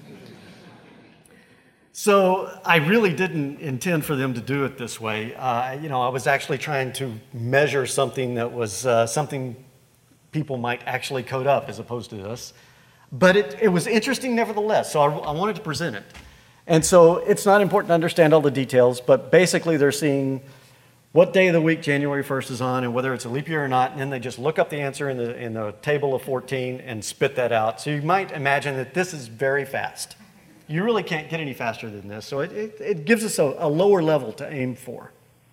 So I really didn't intend for them to do it this way. Uh, you know, I was actually trying to measure something that was uh, something people might actually code up as opposed to this. But it, it was interesting nevertheless, so I, I wanted to present it. And so it's not important to understand all the details, but basically they're seeing what day of the week January first is on and whether it's a leap year or not, and then they just look up the answer in the, in the table of fourteen and spit that out. So you might imagine that this is very fast. You really can't get any faster than this, so it, it, it gives us a, a lower level to aim for.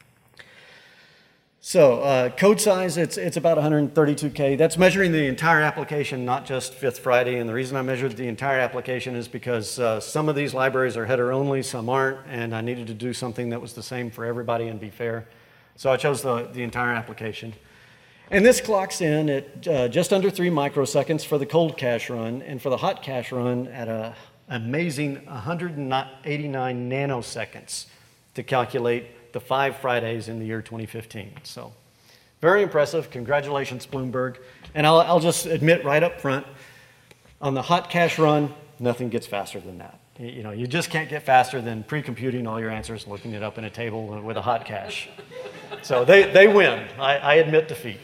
So uh, code size, it's, it's about one hundred thirty-two K. That's measuring the entire application, not just Fifth Friday. And the reason I measured the entire application is because uh, some of these libraries are header only, some aren't, and I needed to do something that was the same for everybody and be fair. So I chose the, the entire application. And this clocks in at uh, just under three microseconds for the cold cache run, and for the hot cache run at an amazing one hundred eighty-nine nanoseconds to calculate the five Fridays in the year twenty fifteen. So very impressive. Congratulations, Bloomberg. And I'll, I'll just admit right up front, on the hot cache run, nothing gets faster than that. You know, you just can't get faster than pre-computing all your answers and looking it up in a table with a hot cache. So they, they win. I, I admit defeat.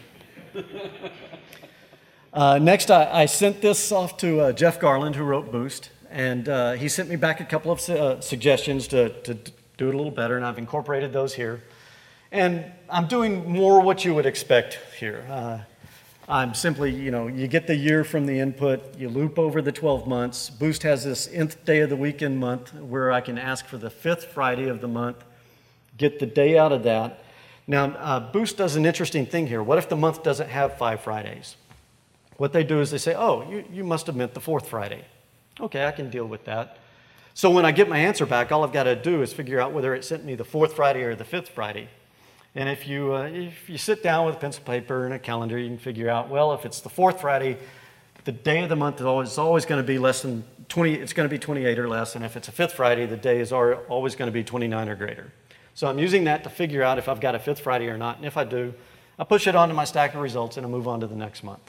Uh, next, I, I sent this off to uh, Jeff Garland, who wrote Boost, and uh, he sent me back a couple of su uh, suggestions to, to do it a little better, and I've incorporated those here. And I'm doing more what you would expect here. Uh, I'm simply, you know, you get the year from the input, you loop over the twelve months. Boost has this nth day of the weekend month where I can ask for the fifth Friday of the month, get the day out of that. Now, uh, Boost does an interesting thing here. What if the month doesn't have five Fridays? What they do is they say, oh, you, you must have meant the fourth Friday. Okay, I can deal with that. So when I get my answer back, all I've got to do is figure out whether it sent me the fourth Friday or the fifth Friday. And if you, uh, if you sit down with a pencil paper and a calendar, you can figure out, well, if it's the fourth Friday, the day of the month is always, always going to be less than twenty, it's going to be twenty-eight or less. And if it's a fifth Friday, the day is always going to be twenty-nine or greater. So I'm using that to figure out if I've got a fifth Friday or not. And if I do, I push it onto my stack of results and I move on to the next month.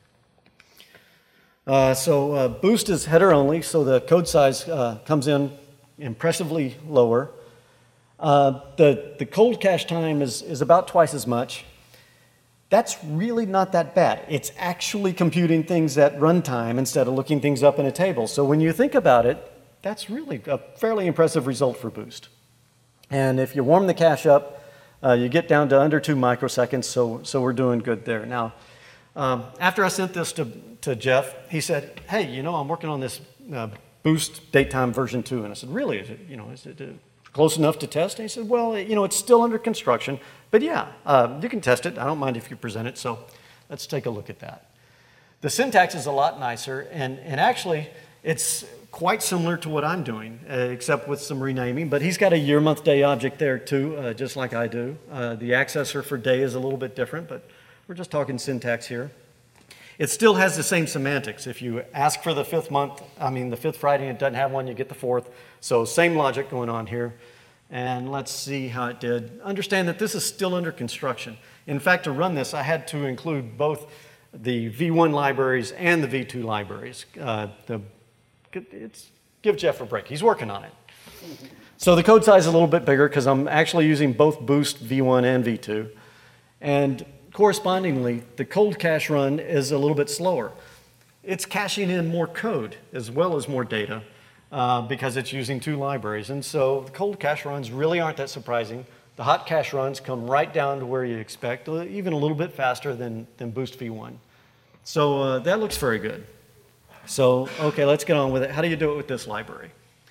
Uh, so uh, Boost is header only, so the code size uh, comes in impressively lower. Uh, the, the cold cache time is, is about twice as much. That's really not that bad. It's actually computing things at runtime instead of looking things up in a table. So when you think about it, that's really a fairly impressive result for Boost. And if you warm the cache up, uh, you get down to under two microseconds, so, so we're doing good there. Now, um, after I sent this to, to Jeff, he said, hey, you know, I'm working on this uh, Boost datetime version two. And I said, really? Is it, you know, is it uh, close enough to test? And he said, well, you know, it's still under construction, but yeah, uh, you can test it. I don't mind if you present it, so let's take a look at that. The syntax is a lot nicer, and, and actually, it's quite similar to what I'm doing, uh, except with some renaming, but he's got a year, month, day object there too, uh, just like I do. Uh, the accessor for day is a little bit different, but we're just talking syntax here. It still has the same semantics. If you ask for the fifth month, I mean the fifth Friday and it doesn't have one, you get the fourth. So same logic going on here. And let's see how it did. Understand that this is still under construction. In fact, to run this, I had to include both the V one libraries and the V two libraries. Uh, the, it's, give Jeff a break. He's working on it. So the code size is a little bit bigger because I'm actually using both Boost V one and V two. And correspondingly, the cold cache run is a little bit slower. It's caching in more code as well as more data uh, because it's using two libraries. And so the cold cache runs really aren't that surprising. The hot cache runs come right down to where you expect, even a little bit faster than, than Boost V one. So uh, that looks very good. So, okay, let's get on with it. How do you do it with this library?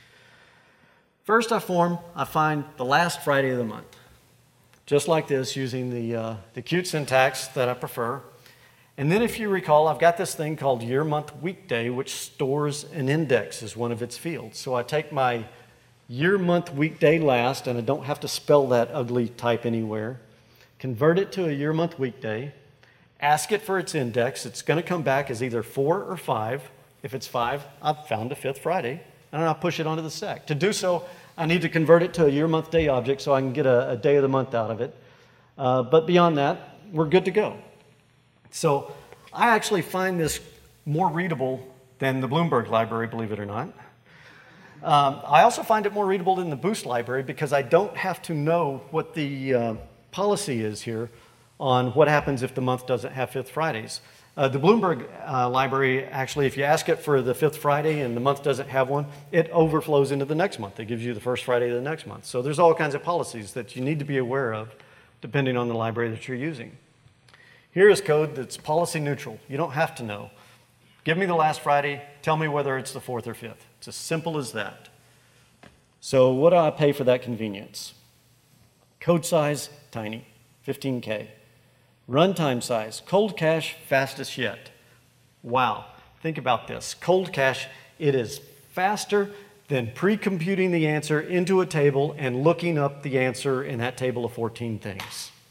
First I form, I find the last Friday of the month. Just like this, using the, uh, the cute syntax that I prefer. And then if you recall, I've got this thing called year, month, weekday, which stores an index as one of its fields. So I take my year, month, weekday last, and I don't have to spell that ugly type anywhere, convert it to a year, month, weekday, ask it for its index. It's going to come back as either four or five. If it's five, I've found a fifth Friday, and I'll push it onto the stack. To do so, I need to convert it to a year, month, day object so I can get a, a day of the month out of it. Uh, but beyond that, we're good to go. So I actually find this more readable than the Bloomberg library, believe it or not. Um, I also find it more readable than the Boost library because I don't have to know what the uh, policy is here on what happens if the month doesn't have fifth Fridays. Uh, the Bloomberg uh, library, actually, if you ask it for the fifth Friday and the month doesn't have one, it overflows into the next month. It gives you the first Friday of the next month. So there's all kinds of policies that you need to be aware of depending on the library that you're using. Here is code that's policy neutral. You don't have to know. Give me the last Friday, tell me whether it's the fourth or fifth. It's as simple as that. So what do I pay for that convenience? Code size, tiny, fifteen K. Runtime size, cold cache, fastest yet. Wow, think about this. Cold cache, it is faster than pre-computing the answer into a table and looking up the answer in that table of fourteen things.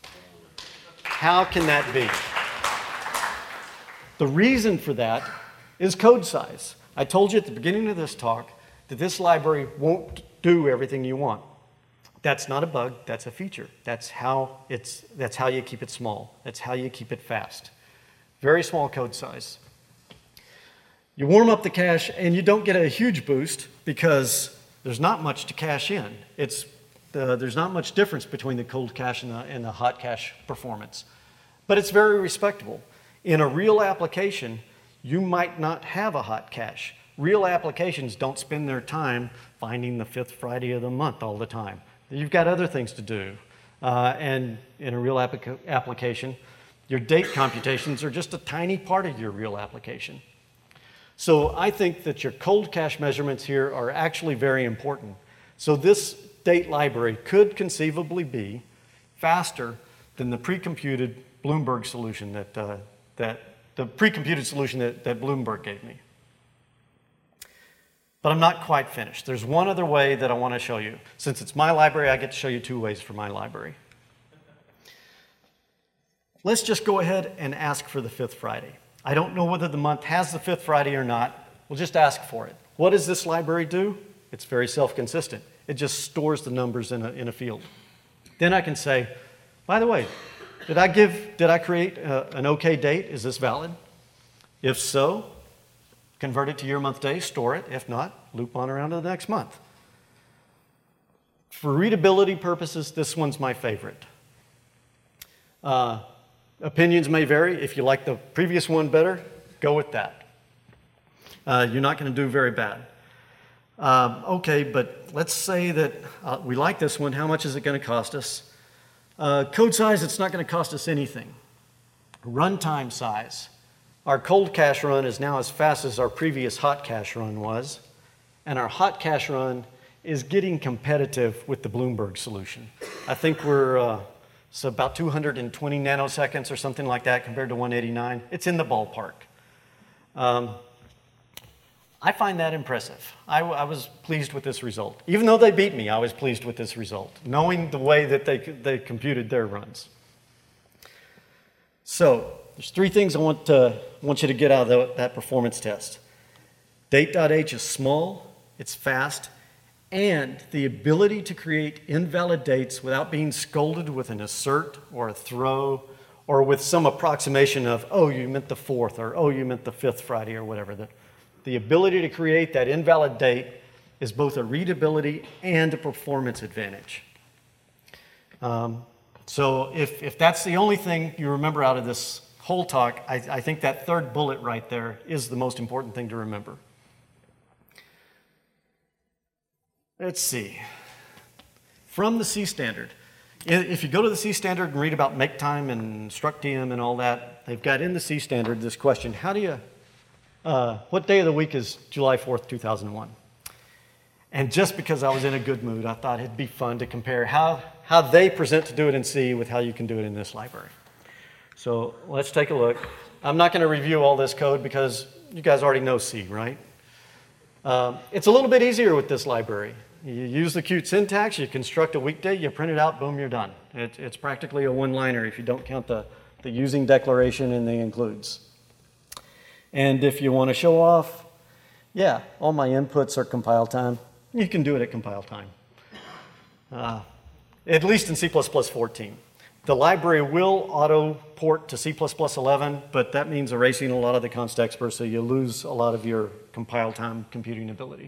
How can that be? The reason for that is code size. I told you at the beginning of this talk that this library won't do everything you want. That's not a bug, that's a feature. That's how, it's, that's how you keep it small. That's how you keep it fast. Very small code size. You warm up the cache and you don't get a huge boost because there's not much to cache in. It's, the, there's not much difference between the cold cache and the, and the hot cache performance. But it's very respectable. In a real application, you might not have a hot cache. Real applications don't spend their time finding the fifth Friday of the month all the time. You've got other things to do. Uh, and in a real applica application, your date computations are just a tiny part of your real application. So I think that your cold cache measurements here are actually very important. So this date library could conceivably be faster than the pre-computed Bloomberg solution that, uh, that the pre-computed solution that, that Bloomberg gave me. But I'm not quite finished. There's one other way that I want to show you. Since it's my library, I get to show you two ways for my library. Let's just go ahead and ask for the fifth Friday. I don't know whether the month has the fifth Friday or not. We'll just ask for it. What does this library do? It's very self-consistent. It just stores the numbers in a, in a field. Then I can say, by the way, did I give, did I create a, an OK date? Is this valid? If so, convert it to year, month, day, store it. If not, loop on around to the next month. For readability purposes, this one's my favorite. Uh, opinions may vary. If you like the previous one better, go with that. Uh, you're not going to do very bad. Um, okay, but let's say that uh, we like this one. How much is it going to cost us? Uh, code size, it's not going to cost us anything. Runtime size. Our cold cache run is now as fast as our previous hot cache run was, and our hot cache run is getting competitive with the Bloomberg solution. I think we're uh, so about two hundred twenty nanoseconds or something like that compared to one eighty-nine. It's in the ballpark. Um, I find that impressive. I, I was pleased with this result. Even though they beat me, I was pleased with this result, knowing the way that they, they computed their runs. So, there's three things I want, to, want you to get out of the, that performance test. Date.h is small, it's fast, and the ability to create invalid dates without being scolded with an assert or a throw or with some approximation of, oh, you meant the fourth, or oh, you meant the fifth Friday, or whatever. The, the ability to create that invalid date is both a readability and a performance advantage. Um, so if, if that's the only thing you remember out of this whole talk, I, I think that third bullet right there is the most important thing to remember. Let's see. From the C standard. If you go to the C standard and read about make time and struct.tm and all that, they've got in the C standard this question, how do you, uh, what day of the week is July fourth, two thousand one? And just because I was in a good mood, I thought it'd be fun to compare how, how they present to do it in C with how you can do it in this library. So let's take a look. I'm not going to review all this code because you guys already know C, right? Um, it's a little bit easier with this library. You use the Qt syntax, you construct a weekday, you print it out, boom, you're done. It, it's practically a one-liner if you don't count the, the using declaration and the includes. And if you want to show off, yeah, all my inputs are compile time. You can do it at compile time. Uh, at least in C plus plus fourteen. The library will auto-port to C plus plus eleven, but that means erasing a lot of the const expr, so you lose a lot of your compile time computing ability.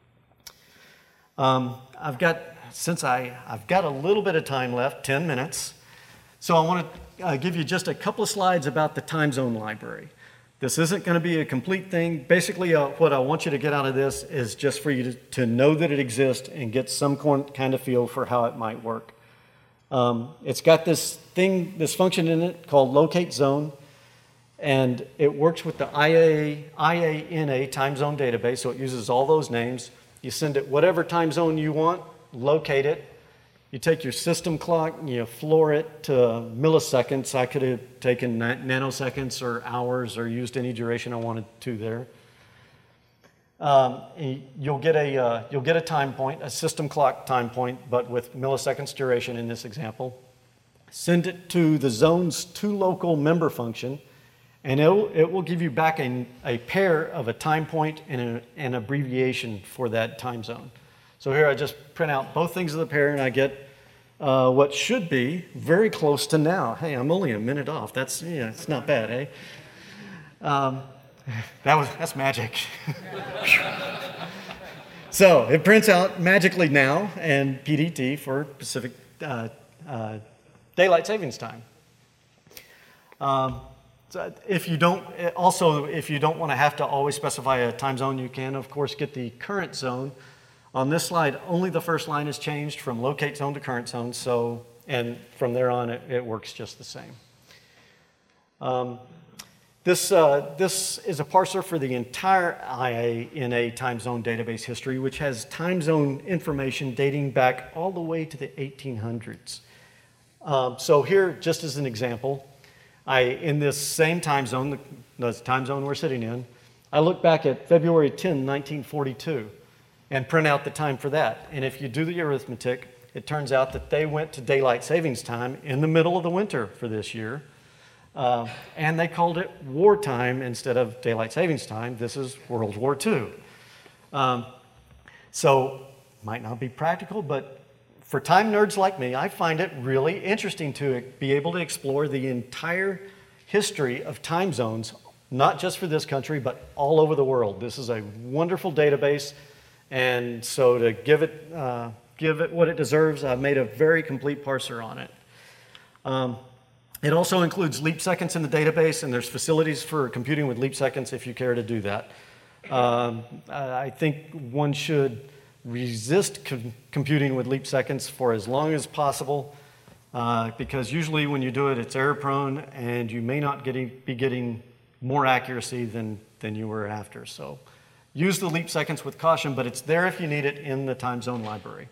Um, I've got, since I, I've got a little bit of time left, ten minutes, so I want to uh, give you just a couple of slides about the time zone library. This isn't going to be a complete thing. Basically, uh, what I want you to get out of this is just for you to, to know that it exists and get some kind of feel for how it might work. Um, it's got this thing, this function in it called locate zone, and it works with the I A, I A N A time zone database, so it uses all those names. You send it whatever time zone you want, locate it. You take your system clock and you floor it to milliseconds. I could have taken nanoseconds or hours or used any duration I wanted to there. Um, you'll get a uh, you'll get a time point, a system clock time point, but with milliseconds duration in this example. send it to the zone's toLocal member function, and it will, it will give you back a, a pair of a time point and a, an abbreviation for that time zone. So here I just print out both things of the pair, and I get uh, what should be very close to now. Hey, I'm only a minute off. That's, yeah, it's not bad, hey? Um, that was, that's magic. So it prints out magically now and P D T for Pacific uh, uh, Daylight Savings Time. Um, so if you don't, also, if you don't want to have to always specify a time zone, you can, of course, get the current zone. On this slide, only the first line is changed from locate zone to current zone, so, and from there on, it, it works just the same. Um, This, uh, this is a parser for the entire I A N A time zone database history, which has time zone information dating back all the way to the eighteen hundreds. Um, so here, just as an example, I, in this same time zone, the, the time zone we're sitting in, I look back at February tenth, nineteen forty-two, and print out the time for that. And if you do the arithmetic, it turns out that they went to daylight savings time in the middle of the winter for this year. Uh, and they called it wartime instead of daylight savings time. This is World War Two. Um, so, might not be practical, but for time nerds like me, I find it really interesting to be able to explore the entire history of time zones, not just for this country, but all over the world. This is a wonderful database, and so to give it, uh, give it what it deserves, I've made a very complete parser on it. Um, It also includes leap seconds in the database, and there's facilities for computing with leap seconds if you care to do that. Um, I think one should resist com computing with leap seconds for as long as possible, uh, because usually when you do it, it's error prone, and you may not getting, be getting more accuracy than, than you were after. So use the leap seconds with caution, but it's there if you need it in the time zone library.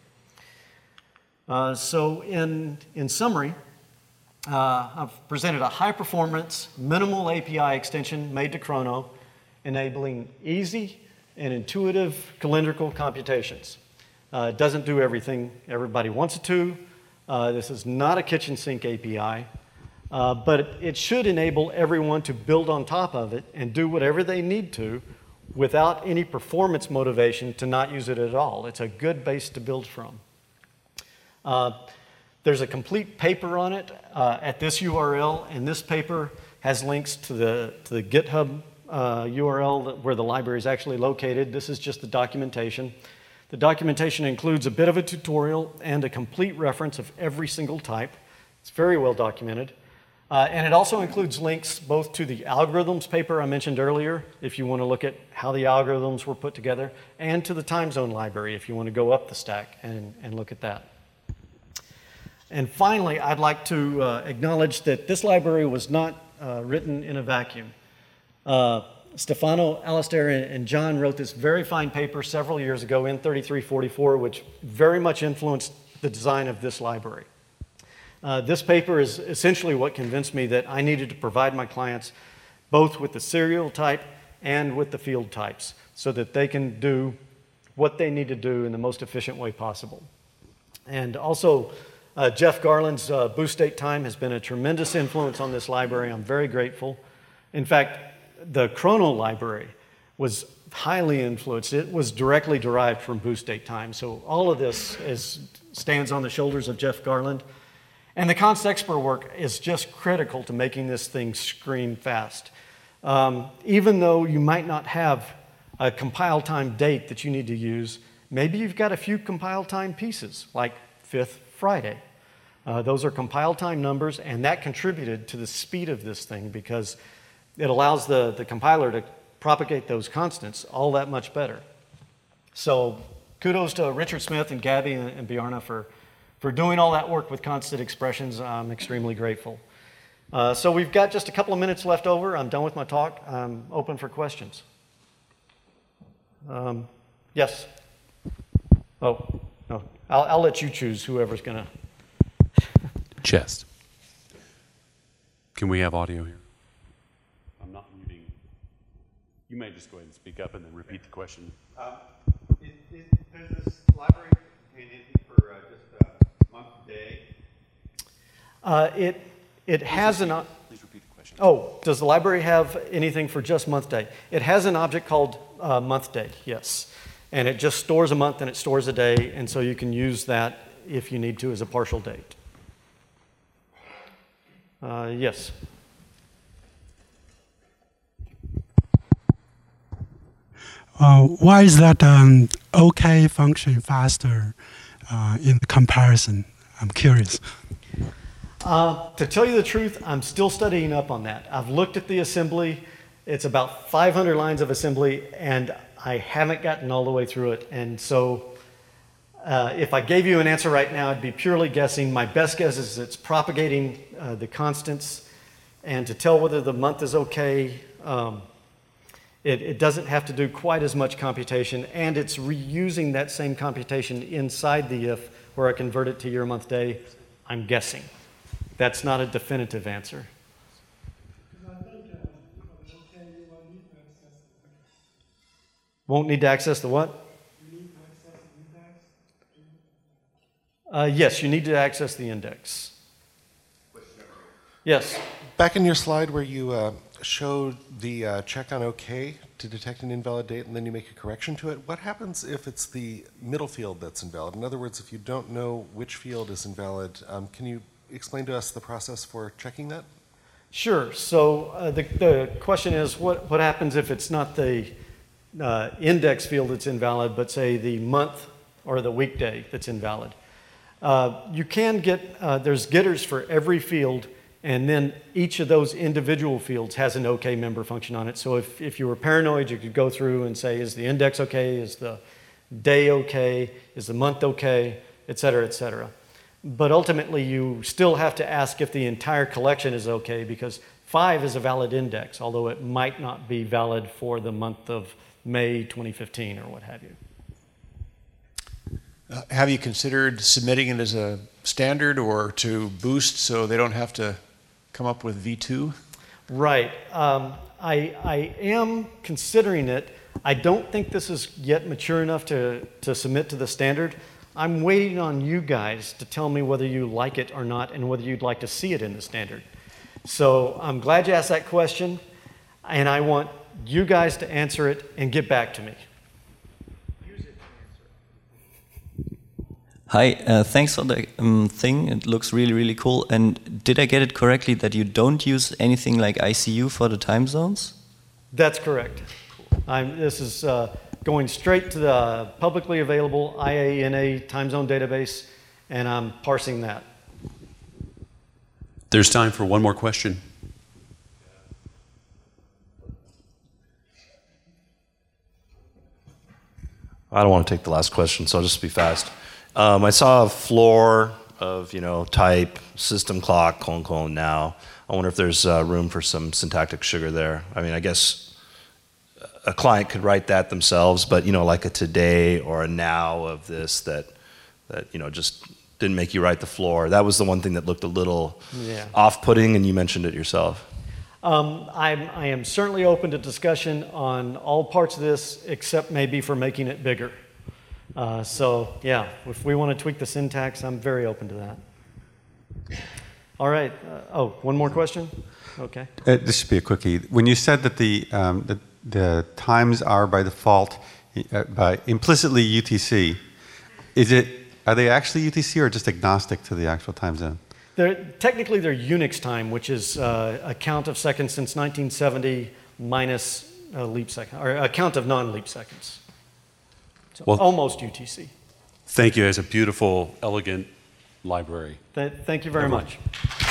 Uh, so in, in summary, Uh, I've presented a high-performance, minimal A P I extension made to Chrono, enabling easy and intuitive calendrical computations. Uh, it doesn't do everything everybody wants it to. Uh, this is not a kitchen sink A P I, uh, but it, it should enable everyone to build on top of it and do whatever they need to without any performance motivation to not use it at all. It's a good base to build from. Uh, There's a complete paper on it uh, at this U R L, and this paper has links to the, to the GitHub uh, U R L that, where the library is actually located. This is just the documentation. The documentation includes a bit of a tutorial and a complete reference of every single type. It's very well documented. Uh, and it also includes links both to the algorithms paper I mentioned earlier, if you want to look at how the algorithms were put together, and to the time zone library, if you want to go up the stack and, and look at that. And finally, I'd like to uh, acknowledge that this library was not uh, written in a vacuum. Uh, Stefano, Alastair, and John wrote this very fine paper several years ago in thirty-three forty-four, which very much influenced the design of this library. Uh, this paper is essentially what convinced me that I needed to provide my clients both with the serial type and with the field types so that they can do what they need to do in the most efficient way possible. And also, Uh, Jeff Garland's uh, Boost Date Time has been a tremendous influence on this library. I'm very grateful. In fact, the Chrono library was highly influenced. It was directly derived from Boost Date Time. So all of this is, stands on the shoulders of Jeff Garland. And the constexpr work is just critical to making this thing scream fast. Um, even though you might not have a compile time date that you need to use, maybe you've got a few compile time pieces, like fifth Friday. Uh, those are compile time numbers, and that contributed to the speed of this thing because it allows the, the compiler to propagate those constants all that much better. So kudos to Richard Smith and Gabby and, and Bjarne for, for doing all that work with constant expressions. I'm extremely grateful. Uh, so we've got just a couple of minutes left over. I'm done with my talk. I'm open for questions. Um, yes? Oh, no. I'll, I'll let you choose whoever's going to. Chest. Can we have audio here? I'm not muting. You may just go ahead and speak up and then repeat the question. Um, is, is, there's this library companion for uh, just uh, month day. Uh, it, it has an, o- Please repeat the question. oh, does the library have anything for just month day? It has an object called uh, month day, yes. And it just stores a month and it stores a day, and so you can use that if you need to as a partial date. Uh, yes. Uh, why is that um, OK function faster uh, in the comparison? I'm curious. Uh, to tell you the truth, I'm still studying up on that. I've looked at the assembly. It's about five hundred lines of assembly, and I haven't gotten all the way through it. And so uh, if I gave you an answer right now, I'd be purely guessing. My best guess is it's propagating uh, the constants. And to tell whether the month is okay, um, it, it doesn't have to do quite as much computation, and it's reusing that same computation inside the if where I convert it to year, month, day. I'm guessing. That's not a definitive answer. Won't need to access the what? Uh, yes, you need to access the index. Yes. Back in your slide where you uh, showed the uh, check on OK to detect an invalid date and then you make a correction to it, what happens if it's the middle field that's invalid? In other words, if you don't know which field is invalid, um, can you explain to us the process for checking that? Sure. So uh, the, the question is, what, what happens if it's not the uh, index field that's invalid, but say the month or the weekday that's invalid? Uh, you can get, uh, there's getters for every field, and then each of those individual fields has an OK member function on it. So if, if you were paranoid, you could go through and say, is the index OK? Is the day OK? Is the month OK? Et cetera, et cetera. But ultimately, you still have to ask if the entire collection is OK, because five is a valid index, although it might not be valid for the month of May twenty fifteen or what have you. Uh, have you considered submitting it as a standard or to boost so they don't have to come up with V two? Right. Um, I, I am considering it. I don't think this is yet mature enough to, to submit to the standard. I'm waiting on you guys to tell me whether you like it or not and whether you'd like to see it in the standard. So I'm glad you asked that question, and I want you guys to answer it and get back to me. Hi, uh, thanks for the um, thing. It looks really, really cool. And did I get it correctly that you don't use anything like I C U for the time zones? That's correct. I'm, this is uh, going straight to the publicly available I A N A time zone database, and I'm parsing that. There's time for one more question. I don't want to take the last question, so I'll just be fast. Um, I saw a floor of, you know, type, system clock, colon, colon, now. I wonder if there's uh, room for some syntactic sugar there. I mean, I guess a client could write that themselves, but, you know, like a today or a now of this that, that you know, just didn't make you write the floor. That was the one thing that looked a little Yeah. off-putting, and you mentioned it yourself. Um, I'm, I am certainly open to discussion on all parts of this, except maybe for making it bigger. Uh, so, yeah, if we want to tweak the syntax, I'm very open to that. All right. Uh, oh, one more question? Okay. Uh, this should be a quickie. When you said that the, um, the, the times are by default uh, by implicitly U T C, is it, are they actually U T C or just agnostic to the actual time zone? They're, technically, they're Unix time, which is uh, a count of seconds since nineteen seventy minus a leap second, or a count of non-leap seconds. So Well- almost U T C. Thank you. It's a beautiful, elegant library. Th- thank you very much.